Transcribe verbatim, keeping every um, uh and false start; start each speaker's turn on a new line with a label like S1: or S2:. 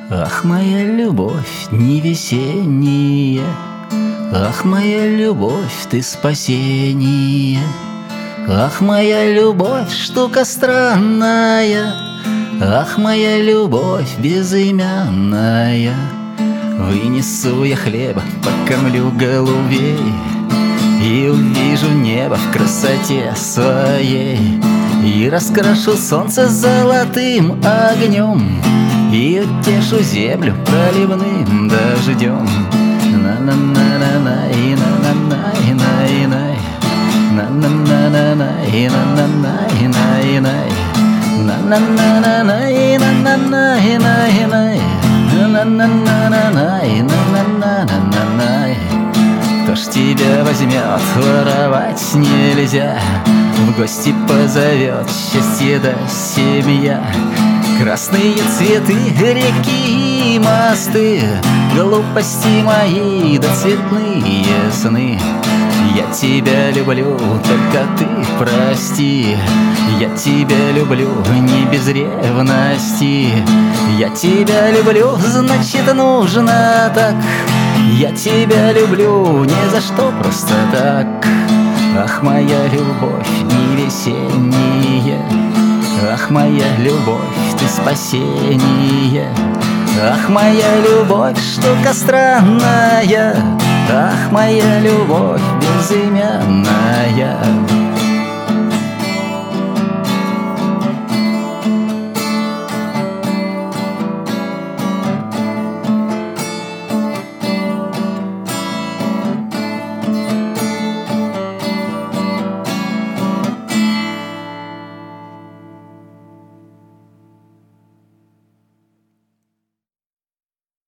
S1: Ах, моя любовь не весенняя, ах, моя любовь, ты спасение. Ах, моя любовь, штука странная, ах, моя любовь безымянная. Вынесу я хлеба, покормлю голубей и увижу небо в красоте своей, и раскрашу солнце золотым огнем, и утешу землю проливным дождем. На-на-на-на-най, на-на-най, най-най, на-на-на-на-най, на-на-най, най-най, на-на-на-на-най, на-на-най, най-най, на-на-на-на-най, на-на-на-на-най. Кто ж тебя возьмет, воровать нельзя, в гости позовет счастье да семья. Красные цветы, реки и мосты, глупости мои да цветные сны. Я тебя люблю, только ты прости. Я тебя люблю не без ревности. Я тебя люблю, значит нужно так. Я тебя люблю не за что, просто так. Ах, моя любовь не весенняя, ах, моя любовь, ты спасение. Ах, моя любовь, штука странная, ах, моя любовь безымянная.